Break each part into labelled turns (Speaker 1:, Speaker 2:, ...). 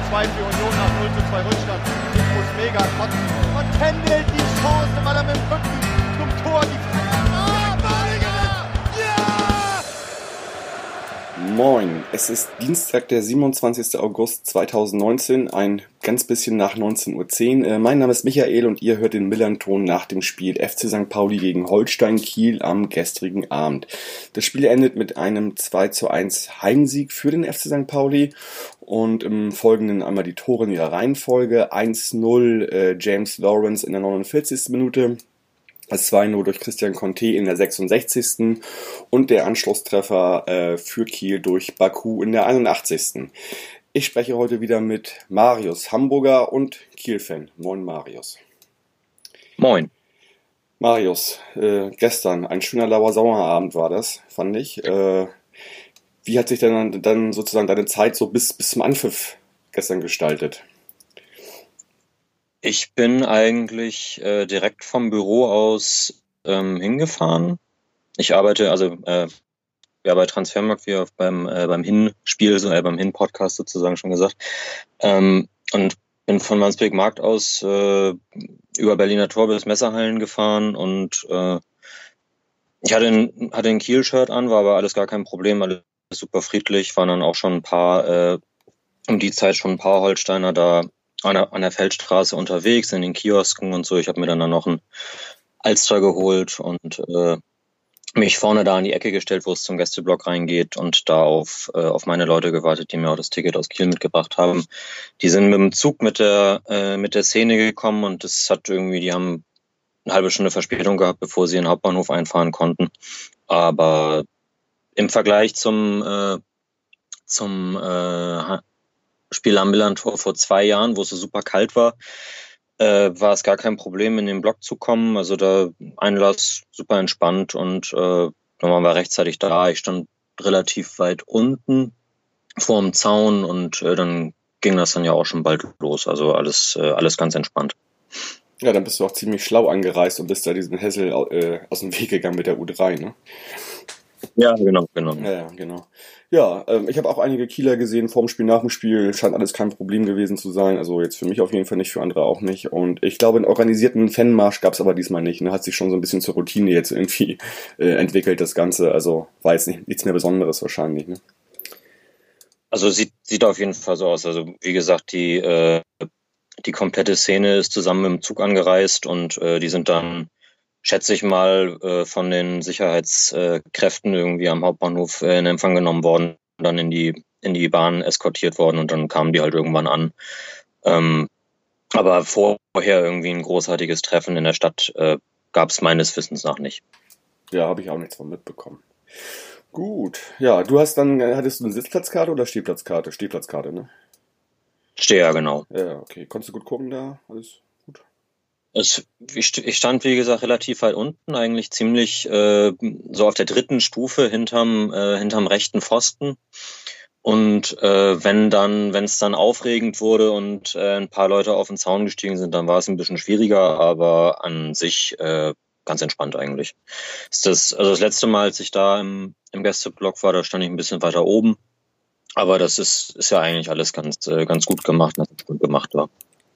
Speaker 1: 2 für Union nach 0:2 Rückstand. Ich muss mega kotzen. Und händelt die Chance, weil er mit dem Rücken zum Tor die
Speaker 2: Moin, es ist Dienstag, der 27. August 2019, ein ganz bisschen nach 19:10 Uhr. Mein Name ist Michael und ihr hört den Millern-Ton nach dem Spiel FC St. Pauli gegen Holstein Kiel am gestrigen Abend. Das Spiel endet mit einem 2:1 Heimsieg für den FC St. Pauli und im Folgenden einmal die Tore in ihrer Reihenfolge. 1:0 James Lawrence in der 49. Minute. Das 2:0 durch Christian Conte in der 66. und der Anschlusstreffer für Kiel durch Baku in der 81. Ich spreche heute wieder mit Marius, Hamburger und Kiel-Fan. Moin Marius.
Speaker 3: Moin.
Speaker 2: Marius, gestern ein schöner Lauer-Sauer-Abend war das, fand ich. Wie hat sich denn dann sozusagen deine Zeit so bis zum Anpfiff gestern gestaltet?
Speaker 3: Ich bin eigentlich direkt vom Büro aus hingefahren. Ich arbeite bei Transfermarkt, wie auch beim Hinspiel, beim Hin-Podcast sozusagen schon gesagt. Und bin von Wandsbek-Markt aus über Berliner Tor bis Messerhallen gefahren und ich hatte ein Kiel-Shirt an, war aber alles gar kein Problem, alles super friedlich, waren dann auch schon ein paar Holsteiner da an der Feldstraße unterwegs, in den Kiosken und so. Ich habe mir dann noch ein Alster geholt und mich vorne da an die Ecke gestellt, wo es zum Gästeblock reingeht und da auf meine Leute gewartet, die mir auch das Ticket aus Kiel mitgebracht haben. Die sind mit dem Zug mit der Szene gekommen und die haben eine halbe Stunde Verspätung gehabt, bevor sie in den Hauptbahnhof einfahren konnten. Aber im Vergleich zum Spiel am Millern-Tor vor 2 Jahren, wo es so super kalt war es gar kein Problem, in den Block zu kommen. Also da Einlass super entspannt und dann waren wir rechtzeitig da. Ich stand relativ weit unten vorm Zaun und dann ging das dann ja auch schon bald los. Also alles ganz entspannt.
Speaker 2: Ja, dann bist du auch ziemlich schlau angereist und bist da diesen Hessel aus dem Weg gegangen mit der U3, ne?
Speaker 3: Ja, genau.
Speaker 2: Ja, genau. Ja, ich habe auch einige Kieler gesehen vorm Spiel, nach dem Spiel. Scheint alles kein Problem gewesen zu sein. Also jetzt für mich auf jeden Fall nicht, für andere auch nicht. Und ich glaube, einen organisierten Fanmarsch gab es aber diesmal nicht. Ne? Hat sich schon so ein bisschen zur Routine jetzt irgendwie entwickelt, das Ganze. Also war jetzt nichts mehr Besonderes wahrscheinlich. Ne?
Speaker 3: Also sieht auf jeden Fall so aus. Also wie gesagt, die komplette Szene ist zusammen mit dem Zug angereist und die sind dann, schätze ich mal, von den Sicherheitskräften irgendwie am Hauptbahnhof in Empfang genommen worden, dann in die Bahn eskortiert worden und dann kamen die halt irgendwann an. Aber vorher irgendwie ein großartiges Treffen in der Stadt gab es meines Wissens nach nicht.
Speaker 2: Ja, habe ich auch nichts von mitbekommen. Gut, ja, hattest du eine Sitzplatzkarte oder Stehplatzkarte? Stehplatzkarte, ne?
Speaker 3: Steher, genau.
Speaker 2: Ja, okay. Konntest du gut gucken da? Alles gut?
Speaker 3: Ich stand, wie gesagt, relativ weit unten, eigentlich ziemlich so auf der 3. Stufe hinterm rechten Pfosten. Und wenn es dann aufregend wurde und ein paar Leute auf den Zaun gestiegen sind, dann war es ein bisschen schwieriger, aber an sich ganz entspannt eigentlich. Das letzte Mal, als ich da im Gästeblock war, da stand ich ein bisschen weiter oben. Aber das ist ja eigentlich alles ganz gut gemacht, dass es gut gemacht war.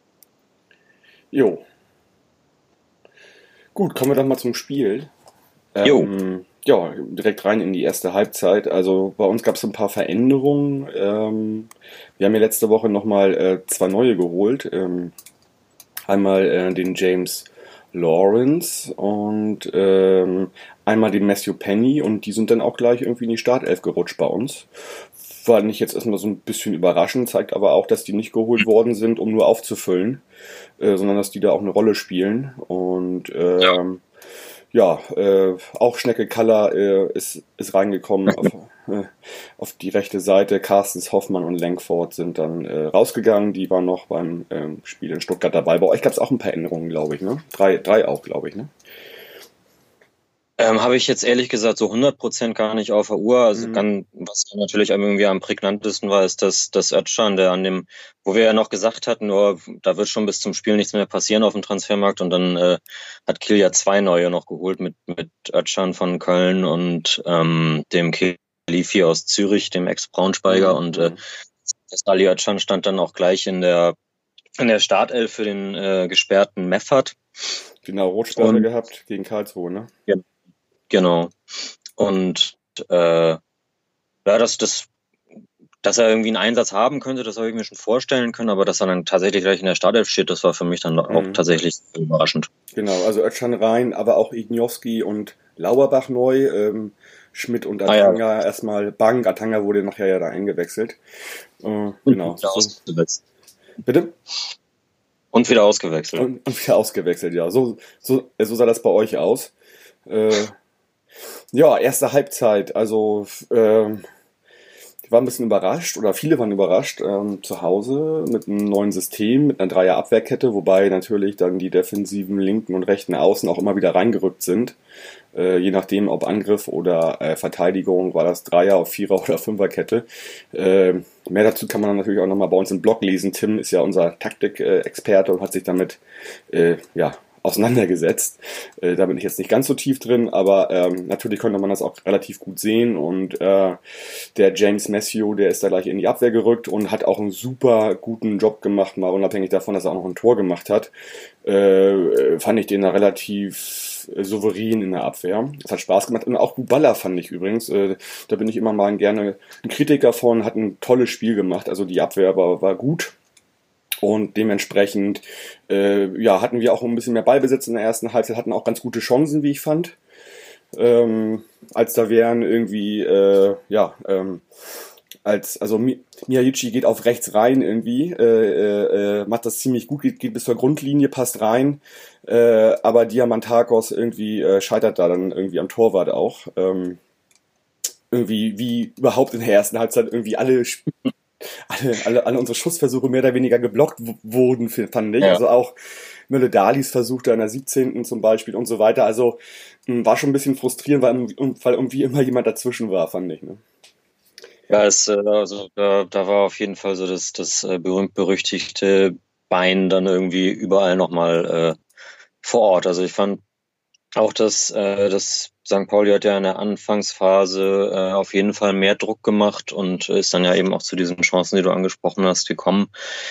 Speaker 2: Jo. Gut, kommen wir dann mal zum Spiel. Ja, direkt rein in die erste Halbzeit. Also bei uns gab es ein paar Veränderungen. Wir haben ja letzte Woche nochmal 2 neue geholt. Einmal den James Lawrence und einmal den Matthew Penny und die sind dann auch gleich irgendwie in die Startelf gerutscht bei uns. War nicht jetzt erstmal so ein bisschen überraschend, zeigt aber auch, dass die nicht geholt worden sind, um nur aufzufüllen, sondern dass die da auch eine Rolle spielen. Und auch Schnecke Kaller ist reingekommen auf die rechte Seite. Carstens, Hoffmann und Langford sind dann rausgegangen. Die waren noch beim Spiel in Stuttgart dabei. Bei euch gab es auch ein paar Änderungen, glaube ich, ne? 3 auch, glaube ich, ne?
Speaker 3: Habe ich jetzt ehrlich gesagt so 100% gar nicht auf der Uhr. Also was natürlich irgendwie am prägnantesten war, ist, dass Özcan, der wo wir ja noch gesagt hatten, da wird schon bis zum Spiel nichts mehr passieren auf dem Transfermarkt und dann hat Kiel ja 2 neue noch geholt mit Özcan von Köln und dem Khelifi aus Zürich, dem Ex-Braunschweiger und Ali Özcan stand dann auch gleich in der Startelf für den gesperrten Meffert.
Speaker 2: Genau, Rotsperre gehabt gegen Karlsruhe, ne?
Speaker 3: Ja, genau. Und ja, dass er irgendwie einen Einsatz haben könnte, das habe ich mir schon vorstellen können, aber dass er dann tatsächlich gleich in der Startelf steht, das war für mich dann auch tatsächlich überraschend.
Speaker 2: Genau, also Özcan rein, aber auch Igniowski und Lauerbach neu, Schmidt und Atanga erstmal Bank, Atanga wurde nachher ja da eingewechselt. Genau.
Speaker 3: Ausgewechselt.
Speaker 2: Bitte?
Speaker 3: Und wieder ausgewechselt.
Speaker 2: Und wieder ausgewechselt, ja. So sah das bei euch aus. Ja, erste Halbzeit, also ich war ein bisschen überrascht, oder viele waren überrascht, zu Hause mit einem neuen System, mit einer Dreier-Abwehrkette, wobei natürlich dann die defensiven linken und rechten Außen auch immer wieder reingerückt sind. Je nachdem, ob Angriff oder Verteidigung, war das Dreier-, auf Vierer- oder Fünferkette. Mehr dazu kann man dann natürlich auch nochmal bei uns im Blog lesen. Tim ist ja unser Taktik-Experte und hat sich damit auseinandergesetzt. Da bin ich jetzt nicht ganz so tief drin, aber natürlich konnte man das auch relativ gut sehen und der James Matthew, der ist da gleich in die Abwehr gerückt und hat auch einen super guten Job gemacht, mal unabhängig davon, dass er auch noch ein Tor gemacht hat. Fand ich den da relativ souverän in der Abwehr. Das hat Spaß gemacht. Und auch Buballa fand ich übrigens. Da bin ich immer mal gerne ein Kritiker von, hat ein tolles Spiel gemacht. Also die Abwehr war gut. Und dementsprechend hatten wir auch ein bisschen mehr Ballbesitz in der ersten Halbzeit, hatten auch ganz gute Chancen, wie ich fand. Als da wären irgendwie, Miyagichi geht auf rechts rein irgendwie, macht das ziemlich gut, geht bis zur Grundlinie, passt rein, aber Diamantakos irgendwie scheitert da dann irgendwie am Torwart auch. Irgendwie wie überhaupt in der ersten Halbzeit irgendwie alle unsere Schussversuche mehr oder weniger geblockt wurden, fand ich. Ja. Also auch Mölle-Dalis Versuch da in der 17. zum Beispiel und so weiter. Also war schon ein bisschen frustrierend, weil irgendwie immer jemand dazwischen war, fand ich. Ne?
Speaker 3: Ja, da war auf jeden Fall so das berühmt-berüchtigte Bein dann irgendwie überall nochmal vor Ort. Also ich fand auch, dass St. Pauli hat ja in der Anfangsphase auf jeden Fall mehr Druck gemacht und ist dann ja eben auch zu diesen Chancen, die du angesprochen hast, gekommen.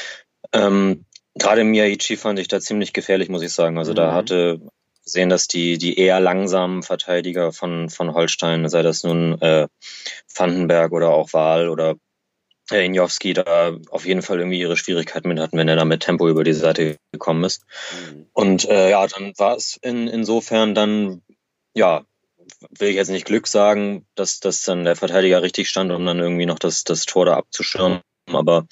Speaker 3: Gerade Miyagichi fand ich da ziemlich gefährlich, muss ich sagen. Also da hatte gesehen, dass die eher langsamen Verteidiger von Holstein, sei das nun Vandenberg oder auch Wahl oder Injowski, da auf jeden Fall irgendwie ihre Schwierigkeiten mit hatten, wenn er da mit Tempo über die Seite gekommen ist. Und dann war es insofern dann, will ich jetzt nicht Glück sagen, dass dann der Verteidiger richtig stand, um dann irgendwie noch das Tor da abzuschirmen, aber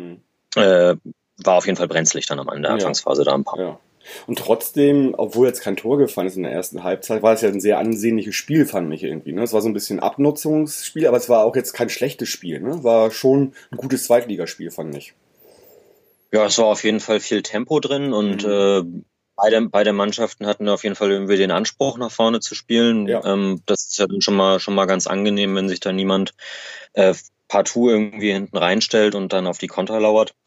Speaker 3: war auf jeden Fall brenzlig dann am Ende der Anfangsphase da ein paar.
Speaker 2: Ja. Und trotzdem, obwohl jetzt kein Tor gefallen ist in der ersten Halbzeit, war es ja ein sehr ansehnliches Spiel, fand ich irgendwie. Ne? Es war so ein bisschen Abnutzungsspiel, aber es war auch jetzt kein schlechtes Spiel. Ne? War schon ein gutes Zweitligaspiel, fand ich.
Speaker 3: Ja, es war auf jeden Fall viel Tempo drin und beide Mannschaften hatten auf jeden Fall irgendwie den Anspruch, nach vorne zu spielen. Ja. Das ist ja dann schon mal ganz angenehm, wenn sich da niemand partout irgendwie hinten reinstellt und dann auf die Konter lauert.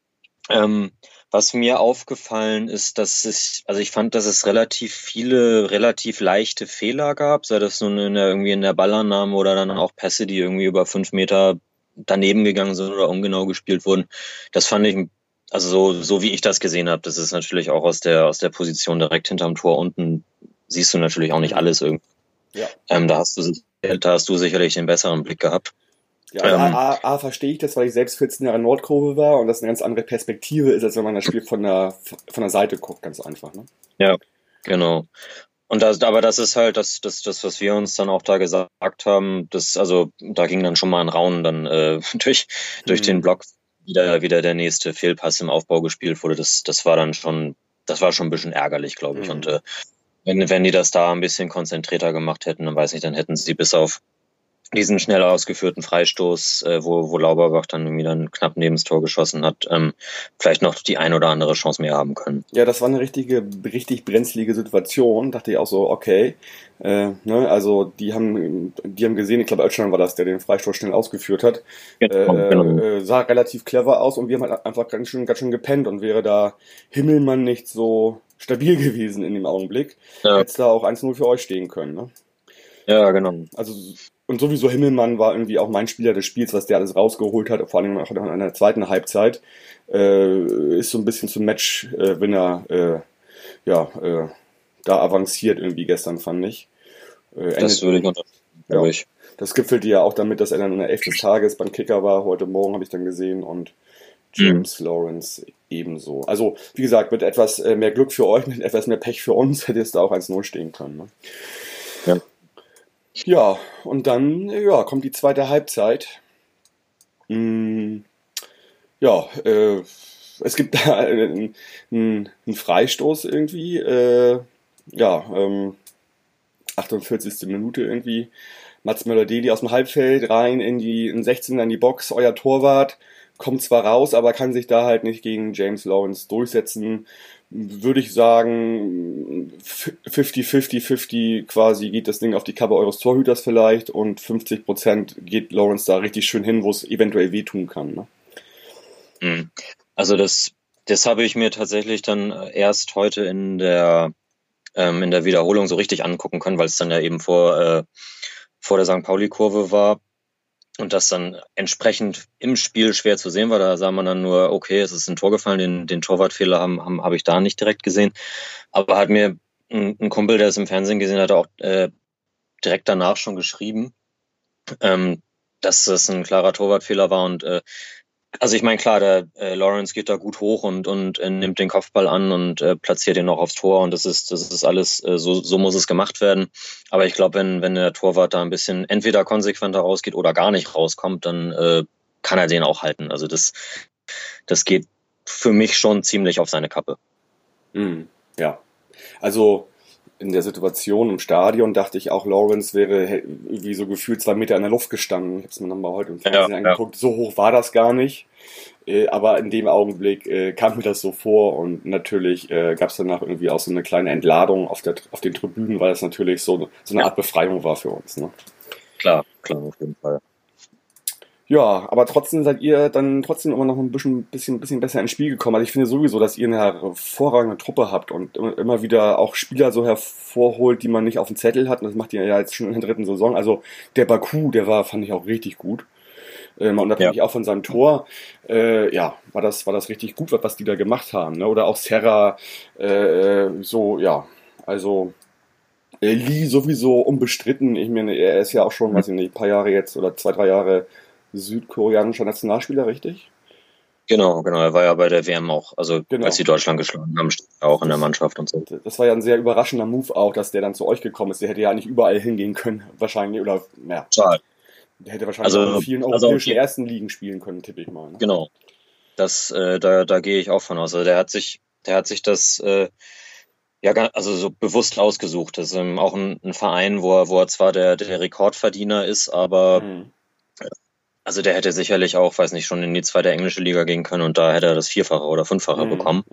Speaker 3: Was mir aufgefallen ist, ich fand, dass es relativ leichte Fehler gab, sei das nun irgendwie in der Ballannahme oder dann auch Pässe, die irgendwie über 5 Meter daneben gegangen sind oder ungenau gespielt wurden. Das fand ich, also so wie ich das gesehen habe, das ist natürlich auch aus der Position direkt hinterm Tor unten, siehst du natürlich auch nicht alles irgendwie. Ja. Da hast du sicherlich den besseren Blick gehabt.
Speaker 2: Ja, verstehe ich das, weil ich selbst 14 Jahre Nordkurve war und das eine ganz andere Perspektive ist, als wenn man das Spiel von der Seite guckt, ganz einfach. Ne?
Speaker 3: Ja, genau. Und aber das ist halt das, was wir uns dann auch da gesagt haben, da ging dann schon mal ein Raunen dann durch den Block wieder der nächste Fehlpass im Aufbau gespielt wurde. Das war schon ein bisschen ärgerlich, glaube ich. Und wenn die das da ein bisschen konzentrierter gemacht hätten, dann weiß ich, dann hätten sie bis auf diesen schnell ausgeführten Freistoß, wo Lauberbach dann irgendwie dann knapp neben das Tor geschossen hat, vielleicht noch die ein oder andere Chance mehr haben können.
Speaker 2: Ja, das war eine richtig brenzlige Situation. Dachte ich auch so, okay. Also die haben gesehen, ich glaube Özcan war das, der den Freistoß schnell ausgeführt hat. Genau. Sah relativ clever aus und wir haben halt einfach ganz schön gepennt und wäre da Himmelmann nicht so stabil gewesen in dem Augenblick, hätte es da auch 1-0 für euch stehen können. Ne?
Speaker 3: Ja, genau.
Speaker 2: Also Und sowieso Himmelmann war irgendwie auch mein Spieler des Spiels, was der alles rausgeholt hat, vor allem auch in der zweiten Halbzeit. Ist so ein bisschen zum Matchwinner da avanciert irgendwie gestern, fand ich.
Speaker 3: Das würde ich unterstützen, glaube ich.
Speaker 2: Das gipfelte ja auch damit, dass er dann in der 11. des Tages beim Kicker war. Heute Morgen habe ich dann gesehen und James Lawrence ebenso. Also, wie gesagt, mit etwas mehr Glück für euch, mit etwas mehr Pech für uns, hätte es da auch 1-0 stehen können. Ne?
Speaker 3: Ja.
Speaker 2: Ja, und dann kommt die zweite Halbzeit. Es gibt da einen Freistoß irgendwie. 48. Minute irgendwie. Mats Möller-Deli aus dem Halbfeld rein in die 16er in die Box. Euer Torwart kommt zwar raus, aber kann sich da halt nicht gegen James Lawrence durchsetzen. Würde ich sagen, 50-50-50 quasi geht das Ding auf die Kappe eures Torhüters vielleicht und 50% geht Lawrence da richtig schön hin, wo es eventuell wehtun kann. Ne?
Speaker 3: Also das habe ich mir tatsächlich dann erst heute in der Wiederholung so richtig angucken können, weil es dann ja eben vor der St. Pauli-Kurve war. Und das dann entsprechend im Spiel schwer zu sehen war. Da sah man dann nur, okay, es ist ein Tor gefallen, den Torwartfehler habe ich da nicht direkt gesehen. Aber hat mir ein Kumpel, der es im Fernsehen gesehen hat, auch direkt danach schon geschrieben, dass das ein klarer Torwartfehler war. Und also ich meine, klar, der Lawrence geht da gut hoch und nimmt den Kopfball an und platziert ihn noch aufs Tor und das ist alles, so muss es gemacht werden. Aber ich glaube, wenn der Torwart da ein bisschen entweder konsequenter rausgeht oder gar nicht rauskommt, dann kann er den auch halten. Also das geht für mich schon ziemlich auf seine Kappe.
Speaker 2: Ja, also in der Situation im Stadion dachte ich auch, Lawrence wäre irgendwie so gefühlt 2 Meter in der Luft gestanden. Ich habe es mir nochmal heute im Fernsehen angeguckt. So hoch war das gar nicht. Aber in dem Augenblick kam mir das so vor und natürlich gab es danach irgendwie auch so eine kleine Entladung auf den Tribünen, weil das natürlich so eine Art Befreiung war für uns. Ne?
Speaker 3: Klar, auf jeden Fall.
Speaker 2: Ja, aber trotzdem seid ihr dann trotzdem immer noch ein bisschen besser ins Spiel gekommen. Also ich finde sowieso, dass ihr eine hervorragende Truppe habt und immer wieder auch Spieler so hervorholt, die man nicht auf dem Zettel hat. Und das macht ihr ja jetzt schon in der 3. Saison. Also der Baku, fand ich auch richtig gut. Unabhängig auch von seinem Tor, war das richtig gut, was die da gemacht haben. Ne? Oder auch Serra, also Lee sowieso unbestritten. Ich meine, er ist ja auch schon, weiß ich nicht, ein paar Jahre jetzt oder 2-3 Jahre südkoreanischer Nationalspieler, richtig?
Speaker 3: Genau, er war ja bei der WM auch, also als sie Deutschland geschlagen haben, steht er auch in der Mannschaft und so.
Speaker 2: Das war ja ein sehr überraschender Move auch, dass der dann zu euch gekommen ist. Der hätte ja eigentlich überall hingehen können, wahrscheinlich, oder, ja.
Speaker 3: Schade.
Speaker 2: Der hätte wahrscheinlich auch in vielen europäischen ersten Ligen spielen können, tippe ich mal. Ne?
Speaker 3: Genau. Da gehe ich auch von aus. Also der hat sich das also so bewusst ausgesucht. Das ist auch ein Verein, wo er zwar der Rekordverdiener ist, aber also der hätte sicherlich auch, weiß nicht, schon in die 2. englische Liga gehen können und da hätte er das 4-fache oder 5-fache bekommen.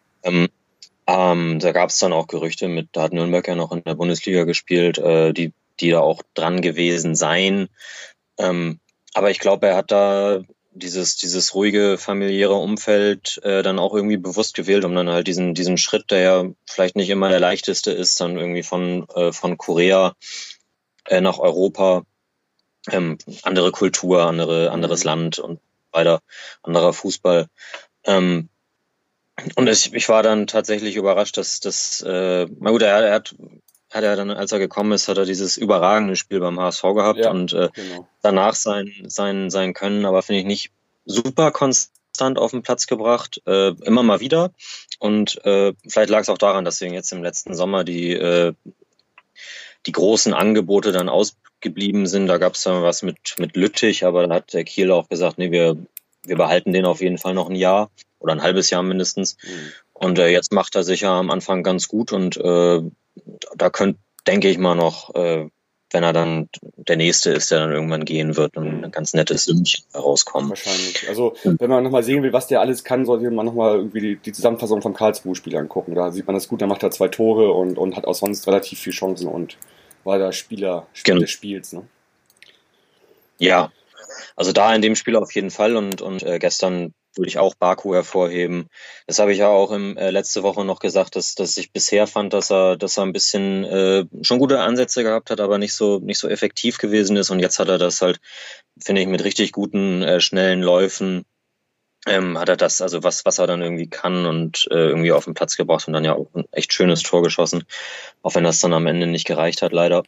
Speaker 3: Da gab es dann auch Gerüchte da hat Nürnberg ja noch in der Bundesliga gespielt, die da auch dran gewesen seien. Aber ich glaube, er hat da dieses ruhige, familiäre Umfeld dann auch irgendwie bewusst gewählt, um dann halt diesen Schritt, der ja vielleicht nicht immer der leichteste ist, dann irgendwie von Korea nach Europa, andere Kultur, anderes Land und weiter, anderer Fußball. Und ich war dann tatsächlich überrascht, dass na gut, er hat dann, als er gekommen ist, hat er dieses überragende Spiel beim HSV gehabt und danach sein Können, aber finde ich nicht super konstant auf den Platz gebracht, immer mal wieder. Und vielleicht lag es auch daran, dass wir jetzt im letzten Sommer die großen Angebote dann ausgeblieben sind. Da gab es dann was mit Lüttich, aber dann hat der Kiel auch gesagt, nee, wir behalten den auf jeden Fall noch ein Jahr oder ein halbes Jahr mindestens. Und jetzt macht er sich ja am Anfang ganz gut und da denke ich mal noch, wenn er dann der Nächste ist, der dann irgendwann gehen wird, ein ganz nettes Sümmchen herauskommen.
Speaker 2: Wahrscheinlich. Also, wenn man nochmal sehen will, was der alles kann, sollte man nochmal irgendwie die Zusammenfassung vom Karlsruhe-Spiel angucken. Da sieht man das gut, da macht er 2 Tore und hat auch sonst relativ viel Chancen und war der Spieler des Spiels. Ne?
Speaker 3: Ja, also da in dem Spiel auf jeden Fall und gestern würde ich auch Baku hervorheben. Das habe ich ja auch letzte Woche noch gesagt, dass ich bisher fand, dass er ein bisschen schon gute Ansätze gehabt hat, aber nicht so effektiv gewesen ist. Und jetzt hat er das halt, finde ich, mit richtig guten schnellen Läufen hat er das, also was er dann irgendwie kann und irgendwie auf den Platz gebracht und dann ja auch ein echt schönes Tor geschossen, auch wenn das dann am Ende nicht gereicht hat, leider.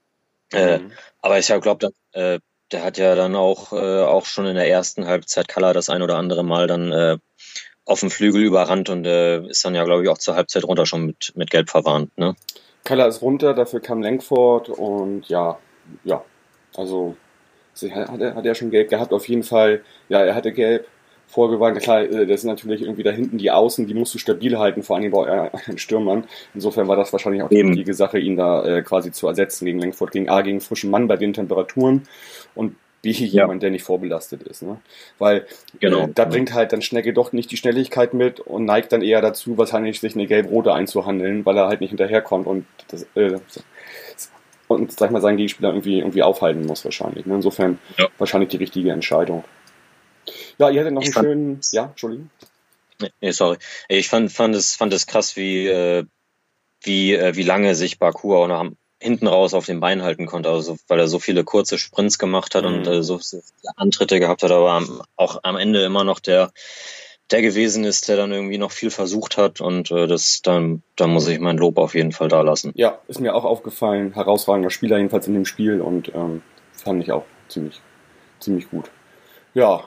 Speaker 3: Aber ich glaube, der hat ja dann auch schon in der ersten Halbzeit Kalla das ein oder andere Mal dann auf dem Flügel überrannt und ist dann ja, glaube ich, auch zur Halbzeit runter schon mit Gelb verwarnt. Ne?
Speaker 2: Kalla ist runter, dafür kam Langford und ja, also hat er schon Gelb gehabt, auf jeden Fall, ja, er hatte Gelb vorgewarnt. Klar, das sind natürlich irgendwie da hinten die Außen, die musst du stabil halten, vor allem war er ein Stürmann. Insofern war das wahrscheinlich auch die richtige Sache, ihn da quasi zu ersetzen gegen Langford, gegen frischen Mann bei den Temperaturen und B, jemand, der nicht vorbelastet ist. Ne? Weil da bringt halt dann Schnecke doch nicht die Schnelligkeit mit und neigt dann eher dazu, wahrscheinlich sich eine gelb-rote einzuhandeln, weil er halt nicht hinterherkommt und sag ich mal, seinen Gegenspieler irgendwie aufhalten muss wahrscheinlich. Ne? Insofern wahrscheinlich die richtige Entscheidung. Ja, ihr hattet noch einen schönen... Ja, Entschuldigung.
Speaker 3: Nee, sorry. Ich fand es krass, wie lange sich Baku auch noch hinten raus auf den Beinen halten konnte, also weil er so viele kurze Sprints gemacht hat und so viele Antritte gehabt hat, aber auch am Ende immer noch der gewesen ist, der dann irgendwie noch viel versucht hat und da muss ich mein Lob auf jeden Fall da lassen.
Speaker 2: Ja, ist mir auch aufgefallen. Herausragender Spieler jedenfalls in dem Spiel und fand ich auch ziemlich gut. Ja,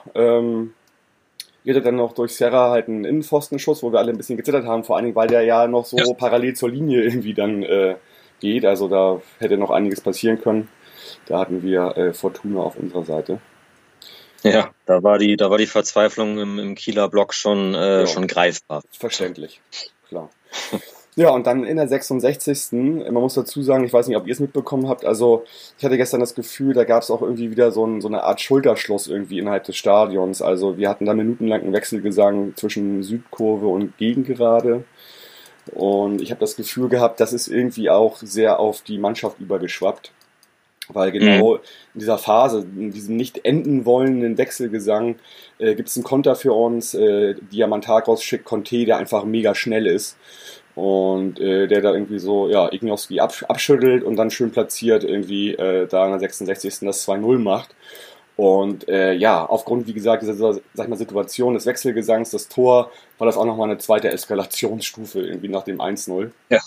Speaker 2: ihr hattet dann noch durch Serra halt einen Innenpfostenschuss, wo wir alle ein bisschen gezittert haben, vor allen Dingen, weil der ja noch so parallel zur Linie irgendwie dann geht. Also da hätte noch einiges passieren können. Da hatten wir Fortuna auf unserer Seite.
Speaker 3: Ja, da war die Verzweiflung im Kieler Block schon greifbar.
Speaker 2: Verständlich, klar. Ja, und dann in der 66. Man muss dazu sagen, ich weiß nicht, ob ihr es mitbekommen habt, also ich hatte gestern das Gefühl, da gab es auch irgendwie wieder so eine Art Schulterschluss irgendwie innerhalb des Stadions. Also wir hatten da minutenlang einen Wechselgesang zwischen Südkurve und Gegengerade. Und ich habe das Gefühl gehabt, das ist irgendwie auch sehr auf die Mannschaft übergeschwappt. Weil genau in dieser Phase, in diesem nicht enden wollenden Wechselgesang, gibt es einen Konter für uns, Diamantakos schickt Conte, der einfach mega schnell ist. Und der da irgendwie so, Igniowski abschüttelt und dann schön platziert irgendwie da in der 66. das 2-0 macht. Und aufgrund, wie gesagt, dieser, sag ich mal, Situation des Wechselgesangs, das Tor, war das auch nochmal eine zweite Eskalationsstufe irgendwie nach dem 1-0. Ja.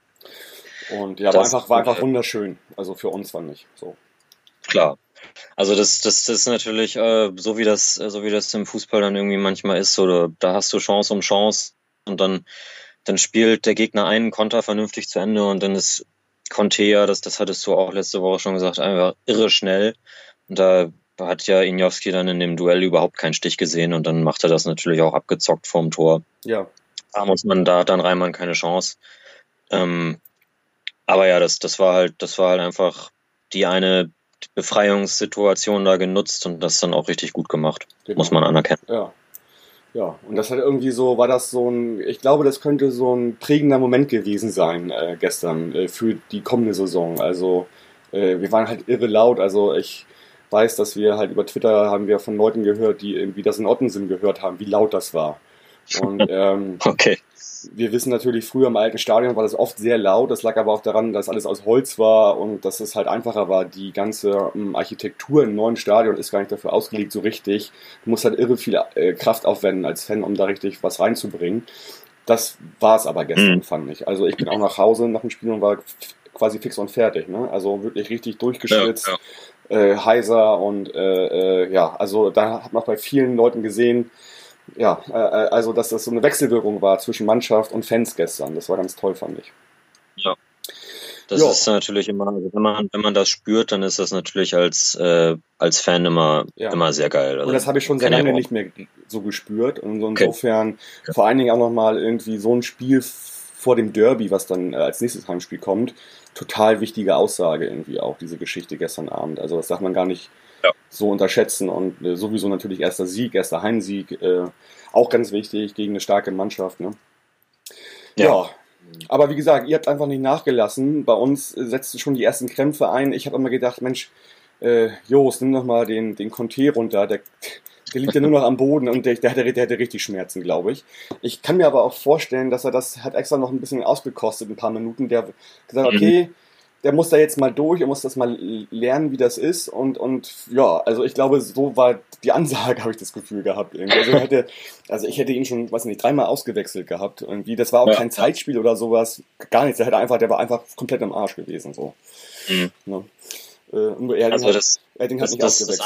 Speaker 2: Und ja, war einfach wunderschön. Also für uns fand ich so.
Speaker 3: Klar. Also das ist natürlich so wie das im Fußball dann irgendwie manchmal ist, oder da hast du Chance um Chance und dann spielt der Gegner einen Konter vernünftig zu Ende und dann ist Conte ja, das hattest du auch letzte Woche schon gesagt, einfach irre schnell. Und da hat ja Igniowski dann in dem Duell überhaupt keinen Stich gesehen und dann macht er das natürlich auch abgezockt vorm Tor.
Speaker 2: Ja.
Speaker 3: Da hat dann Reimann keine Chance. Aber ja, das war halt einfach die eine Befreiungssituation da genutzt und das dann auch richtig gut gemacht. Genau. Muss man anerkennen.
Speaker 2: Ja, und das hat irgendwie so, war das so ich glaube, das könnte so ein prägender Moment gewesen sein gestern für die kommende Saison. Also wir waren halt irre laut, also ich weiß, dass wir halt über Twitter haben wir von Leuten gehört, die irgendwie das in Ottensen gehört haben, wie laut das war. Und
Speaker 3: okay.
Speaker 2: Wir wissen natürlich, früher im alten Stadion war das oft sehr laut, das lag aber auch daran, dass alles aus Holz war und dass es halt einfacher war. Die ganze Architektur im neuen Stadion ist gar nicht dafür ausgelegt so richtig. Du musst halt irre viel Kraft aufwenden als Fan, um da richtig was reinzubringen. Das war es aber gestern, fand ich. Also ich bin auch nach Hause nach dem Spiel und war quasi fix und fertig. Ne? Also wirklich richtig durchgeschwitzt, heiser und also da hat man bei vielen Leuten gesehen, also dass das so eine Wechselwirkung war zwischen Mannschaft und Fans gestern. Das war ganz toll, fand ich.
Speaker 3: Ja. Das ist natürlich immer, also wenn man das spürt, dann ist das natürlich als Fan immer sehr geil. Also
Speaker 2: und das habe ich schon sehr lange nicht mehr so gespürt. Und insofern vor allen Dingen auch nochmal irgendwie so ein Spiel vor dem Derby, was dann als nächstes Heimspiel kommt, total wichtige Aussage irgendwie auch, diese Geschichte gestern Abend. Also das darf man gar nicht so unterschätzen und sowieso natürlich erster Heimsieg, auch ganz wichtig gegen eine starke Mannschaft. Ne? Ja, aber wie gesagt, ihr habt einfach nicht nachgelassen. Bei uns setzten schon die ersten Krämpfe ein. Ich habe immer gedacht, Mensch, Jos, nimm doch mal den Conte runter. Der liegt ja nur noch am Boden und der hatte richtig Schmerzen, glaube ich. Ich kann mir aber auch vorstellen, dass er das hat extra noch ein bisschen ausgekostet, ein paar Minuten. Der hat gesagt, okay, der muss da jetzt mal durch, er muss das mal lernen, wie das ist. Und ja, also ich glaube, so war die Ansage, habe ich das Gefühl gehabt. Irgendwie. Also ich hätte ihn schon, weiß nicht, 3-mal ausgewechselt gehabt. Irgendwie. Das war auch kein Zeitspiel oder sowas, gar nichts. Der war einfach komplett im Arsch gewesen. So.
Speaker 3: Mhm.
Speaker 2: Ne? Erding hat nicht ausgewechselt.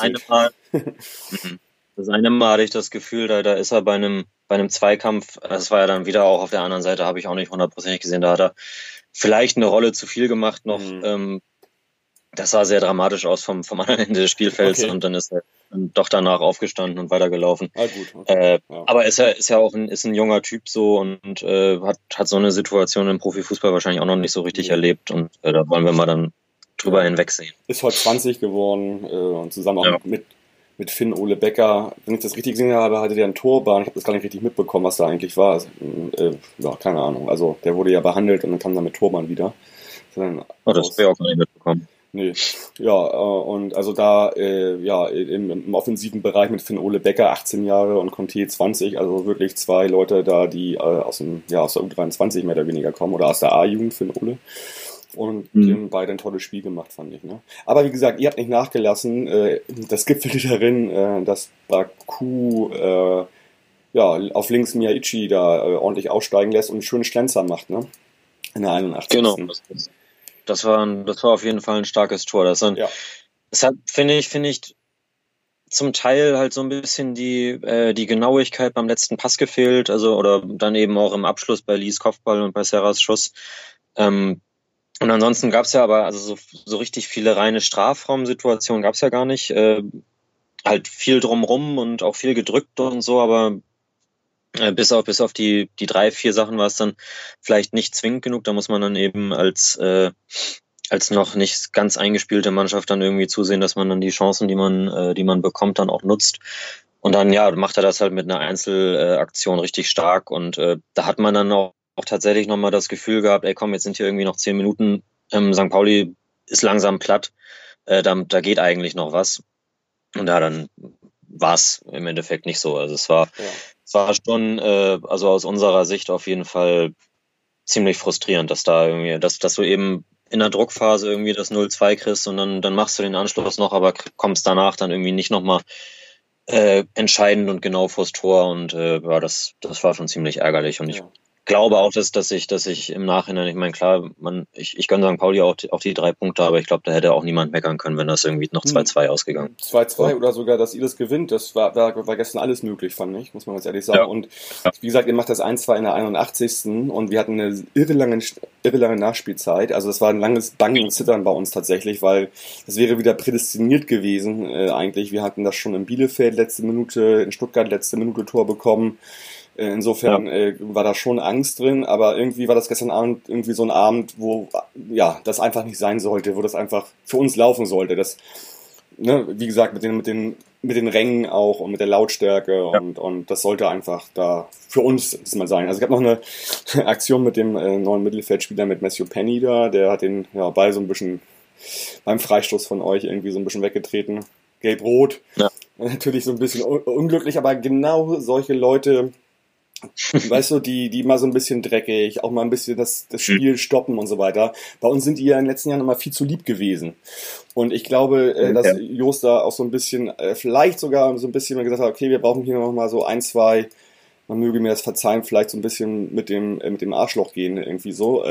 Speaker 3: Das eine Mal hatte ich das Gefühl, da ist er bei einem Zweikampf, das war ja dann wieder auch auf der anderen Seite, habe ich auch nicht 100% gesehen, da hat er vielleicht eine Rolle zu viel gemacht noch. Das sah sehr dramatisch aus vom anderen Ende des Spielfelds und dann ist er doch danach aufgestanden und weitergelaufen.
Speaker 2: Gut, okay.
Speaker 3: Aber ist ja auch ein junger Typ so und hat so eine Situation im Profifußball wahrscheinlich auch noch nicht so richtig erlebt und da wollen wir mal dann drüber hinwegsehen.
Speaker 2: Ist heute 20 geworden und zusammen auch mit Finn Ole Becker. Wenn ich das richtig gesehen habe, hatte der einen Torbahn. Ich habe das gar nicht richtig mitbekommen, was da eigentlich war. Also, keine Ahnung. Also der wurde ja behandelt und dann kam dann mit Torbahn wieder.
Speaker 3: Das habe ich auch gar nicht mitbekommen.
Speaker 2: Nee. Ja, und also da im offensiven Bereich mit Finn Ole Becker 18 Jahre und Conte 20, also wirklich 2 Leute da, die aus der U23 mehr oder weniger kommen oder aus der A-Jugend, Finn Ole. Und den beiden ein tolles Spiel gemacht, fand ich. Ne? Aber wie gesagt, ihr habt nicht nachgelassen. Das gipfelte darin, dass Baku auf links Miyaichi da ordentlich aussteigen lässt und einen schönen Schlenzer macht, ne? In der 81.
Speaker 3: Genau. Das war auf jeden Fall ein starkes Tor. Das hat, finde ich, zum Teil halt so ein bisschen die Genauigkeit beim letzten Pass gefehlt, also oder dann eben auch im Abschluss bei Lees Kopfball und bei Serras Schuss. Und ansonsten gab es ja aber also so richtig viele reine Strafraumsituationen gab es ja gar nicht. Halt viel drumrum und auch viel gedrückt und so, aber bis auf die 3-4 Sachen war es dann vielleicht nicht zwingend genug. Da muss man dann eben als noch nicht ganz eingespielte Mannschaft dann irgendwie zusehen, dass man dann die Chancen, die man bekommt, dann auch nutzt. Und dann macht er das halt mit einer Einzelaktion richtig stark und da hat man dann auch tatsächlich nochmal das Gefühl gehabt, ey komm, jetzt sind hier irgendwie noch 10 Minuten, St. Pauli ist langsam platt, da geht eigentlich noch was. Und dann war es im Endeffekt nicht so. Also es war schon, also aus unserer Sicht auf jeden Fall ziemlich frustrierend, dass da irgendwie, dass du eben in der Druckphase irgendwie das 0-2 kriegst und dann machst du den Anschluss noch, aber kommst danach dann irgendwie nicht nochmal entscheidend und genau vors Tor und das war schon ziemlich ärgerlich und ich glaube auch, dass ich im Nachhinein, ich meine, klar, ich gönne St. Pauli auch die 3 Punkte, aber ich glaube, da hätte auch niemand meckern können, wenn das irgendwie noch 2-2 ausgegangen.
Speaker 2: 2-2 oder sogar, dass ihr das gewinnt, das war gestern alles möglich, fand ich, muss man ganz ehrlich sagen. Ja. Und wie gesagt, ihr macht das 1-2 in der 81. und wir hatten eine irre lange Nachspielzeit. Also das war ein langes Bangen und Zittern bei uns tatsächlich, weil das wäre wieder prädestiniert gewesen eigentlich. Wir hatten das schon in Bielefeld letzte Minute, in Stuttgart letzte Minute Tor bekommen. Insofern war da schon Angst drin, aber irgendwie war das gestern Abend irgendwie so ein Abend, wo das einfach nicht sein sollte, wo das einfach für uns laufen sollte. Das, ne, wie gesagt, mit den Rängen auch und mit der Lautstärke und das sollte einfach da für uns mal sein. Also ich habe noch eine Aktion mit dem neuen Mittelfeldspieler mit Matthew Penny da, der hat den Ball so ein bisschen beim Freistoß von euch irgendwie so ein bisschen weggetreten. Gelb-Rot. Ja. Natürlich so ein bisschen unglücklich, aber genau solche Leute, weißt du, die mal so ein bisschen dreckig, auch mal ein bisschen das Spiel stoppen und so weiter. Bei uns sind die ja in den letzten Jahren immer viel zu lieb gewesen. Und ich glaube, dass Jost da auch so ein bisschen, vielleicht sogar so ein bisschen gesagt hat, okay, wir brauchen hier noch mal so 1, 2, man möge mir das verzeihen, vielleicht so ein bisschen mit dem Arschloch gehen, irgendwie so.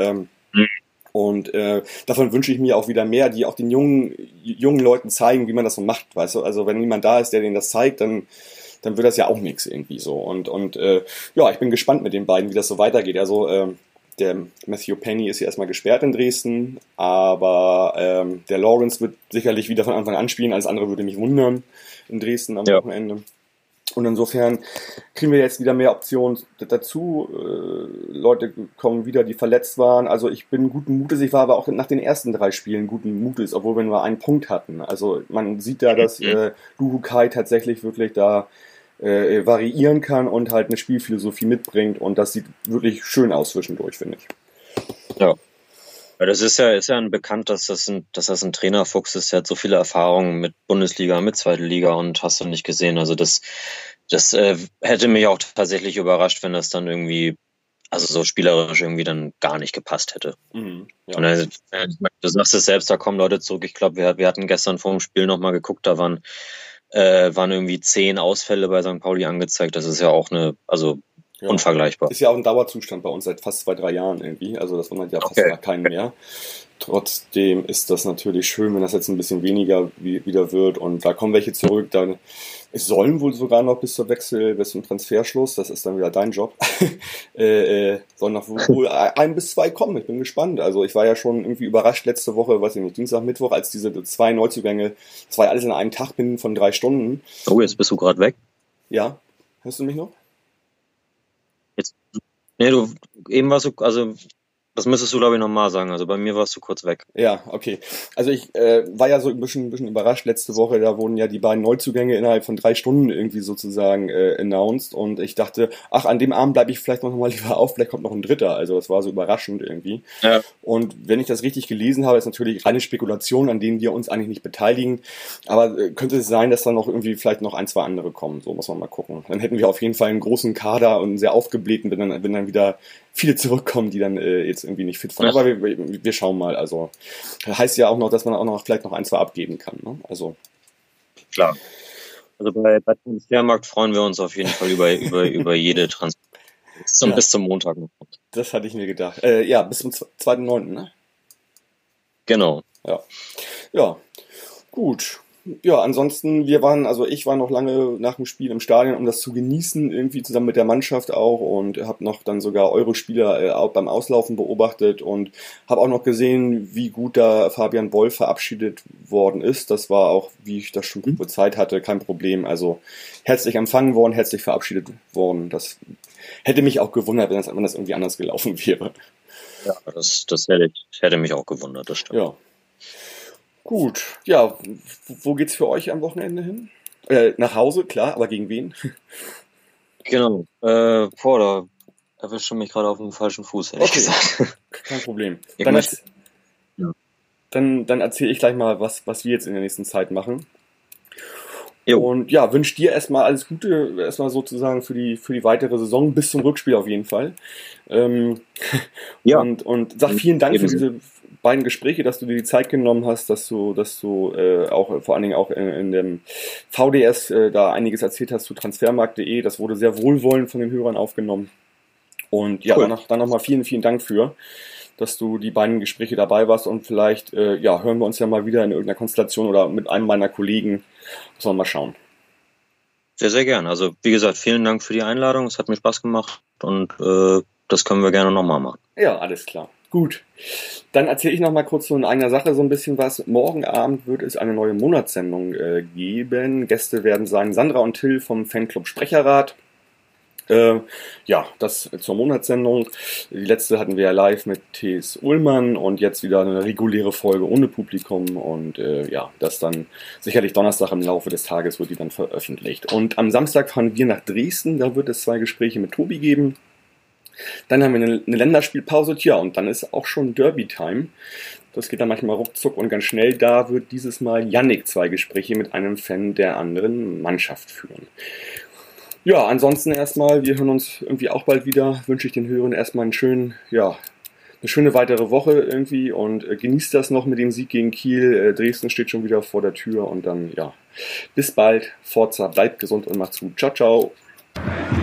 Speaker 2: Und davon wünsche ich mir auch wieder mehr, die auch den jungen Leuten zeigen, wie man das so macht, weißt du. Also wenn niemand da ist, der denen das zeigt, dann wird das ja auch nichts irgendwie so. Und ich bin gespannt mit den beiden, wie das so weitergeht. Also der Matthew Penny ist ja erstmal gesperrt in Dresden, aber der Lawrence wird sicherlich wieder von Anfang an spielen. Alles andere würde mich wundern in Dresden am Wochenende. Und insofern kriegen wir jetzt wieder mehr Optionen dazu. Leute kommen wieder, die verletzt waren. Also ich bin guten Mutes. Ich war aber auch nach den ersten 3 Spielen guten Mutes, obwohl wir nur einen Punkt hatten. Also man sieht da, dass Luhukai tatsächlich wirklich da variieren kann und halt eine Spielphilosophie mitbringt. Und das sieht wirklich schön aus zwischendurch, finde ich.
Speaker 3: Ja. Ja, ist ja ein bekannt, dass dass das ein Trainerfuchs ist. Der hat so viele Erfahrungen mit Bundesliga, mit zweiter Liga und hast du nicht gesehen. Also das hätte mich auch tatsächlich überrascht, wenn das dann irgendwie, also so spielerisch irgendwie dann gar nicht gepasst hätte.
Speaker 2: Mhm, ja.
Speaker 3: Und du sagst es selbst, da kommen Leute zurück. Ich glaube, wir hatten gestern vor dem Spiel nochmal geguckt, da waren irgendwie 10 Ausfälle bei St. Pauli angezeigt. Das ist ja auch
Speaker 2: Ja.
Speaker 3: unvergleichbar.
Speaker 2: Ist ja auch ein Dauerzustand bei uns seit fast 2-3 Jahren irgendwie. Also das wundert ja fast gar keinen mehr. Trotzdem ist das natürlich schön, wenn das jetzt ein bisschen weniger wieder wird. Und da kommen welche zurück. Dann, es sollen wohl sogar noch bis zum Transferschluss, das ist dann wieder dein Job, sollen noch wohl 1 bis 2 kommen. Ich bin gespannt. Also ich war ja schon irgendwie überrascht letzte Woche, weiß ich nicht, Dienstag, Mittwoch, als diese 2 Neuzugänge, das war ja alles in einem Tag binnen von 3 Stunden.
Speaker 3: Oh, jetzt bist du gerade weg.
Speaker 2: Ja, hörst du mich noch?
Speaker 3: Nee, eben warst du, also das müsstest du, glaube ich, nochmal sagen. Also bei mir warst du kurz weg.
Speaker 2: Ja, okay. Also ich war ja so ein bisschen überrascht letzte Woche. Da wurden ja die beiden Neuzugänge innerhalb von 3 Stunden irgendwie sozusagen announced. Und ich dachte, ach, an dem Abend bleibe ich vielleicht noch mal lieber auf. Vielleicht kommt noch ein dritter. Also das war so überraschend irgendwie. Ja. Und wenn ich das richtig gelesen habe, ist natürlich reine Spekulation, an denen wir uns eigentlich nicht beteiligen. Aber könnte es sein, dass dann noch irgendwie vielleicht noch 1, 2 andere kommen. So muss man mal gucken. Dann hätten wir auf jeden Fall einen großen Kader und einen sehr aufgeblähten, wenn dann wieder viele zurückkommen, die dann jetzt irgendwie nicht fit waren. Aber wir schauen mal. Also heißt ja auch noch, dass man auch noch vielleicht noch 1, 2 abgeben kann. Ne? Also
Speaker 3: klar. Also bei Transfermarkt freuen wir uns auf jeden Fall über jede Transfer. Bis zum Montag noch.
Speaker 2: Das hatte ich mir gedacht. Ja, bis zum 2.9., ne?
Speaker 3: Genau.
Speaker 2: Ja, gut. Ja, ansonsten, ich war noch lange nach dem Spiel im Stadion, um das zu genießen, irgendwie zusammen mit der Mannschaft auch, und habe noch dann sogar eure Spieler auch beim Auslaufen beobachtet und habe auch noch gesehen, wie gut da Fabian Boll verabschiedet worden ist. Das war auch, wie ich das schon prophezeit hatte, kein Problem. Also herzlich empfangen worden, herzlich verabschiedet worden. Das hätte mich auch gewundert, wenn das irgendwie anders gelaufen wäre.
Speaker 3: Ja, das hätte mich auch gewundert, das stimmt.
Speaker 2: Ja. Gut, ja, wo geht's für euch am Wochenende hin? Nach Hause, klar, aber gegen wen?
Speaker 3: Genau, da erwischst du mich gerade auf dem falschen Fuß, ehrlich gesagt.
Speaker 2: Kein Problem. Dann erzähle ich gleich mal, was wir jetzt in der nächsten Zeit machen. Jo. Und ja, wünsche dir erstmal alles Gute, erstmal sozusagen für die weitere Saison, bis zum Rückspiel auf jeden Fall. Ja. Und sag vielen Dank für diese beiden Gespräche, dass du dir die Zeit genommen hast, dass du auch vor allen Dingen auch in dem VDS da einiges erzählt hast zu transfermarkt.de. Das wurde sehr wohlwollend von den Hörern aufgenommen. Und ja, cool. Dann nochmal vielen, vielen Dank dass du die beiden Gespräche dabei warst, und vielleicht hören wir uns ja mal wieder in irgendeiner Konstellation oder mit einem meiner Kollegen. Müssen wir mal schauen.
Speaker 3: Sehr, sehr gern. Also wie gesagt, vielen Dank für die Einladung. Es hat mir Spaß gemacht und das können wir gerne nochmal machen.
Speaker 2: Ja, alles klar. Gut. Dann erzähle ich noch mal kurz so in einer Sache so ein bisschen was. Morgen Abend wird es eine neue Monatssendung geben. Gäste werden sein Sandra und Till vom Fanclub Sprecherrat. Ja, das zur Monatssendung. Die letzte hatten wir ja live mit T.S. Ullmann und jetzt wieder eine reguläre Folge ohne Publikum, und ja, das dann sicherlich Donnerstag im Laufe des Tages wird die dann veröffentlicht. Und am Samstag fahren wir nach Dresden, da wird es 2 Gespräche mit Tobi geben. Dann haben wir eine Länderspielpause, und dann ist auch schon Derby-Time. Das geht dann manchmal ruckzuck und ganz schnell. Da wird dieses Mal Yannick 2 Gespräche mit einem Fan der anderen Mannschaft führen. Ja, ansonsten erstmal, wir hören uns irgendwie auch bald wieder. Wünsche ich den Hörern erstmal eine schöne weitere Woche irgendwie, und genießt das noch mit dem Sieg gegen Kiel. Dresden steht schon wieder vor der Tür, und dann, ja, bis bald. Forza, bleibt gesund und macht's gut. Ciao, ciao.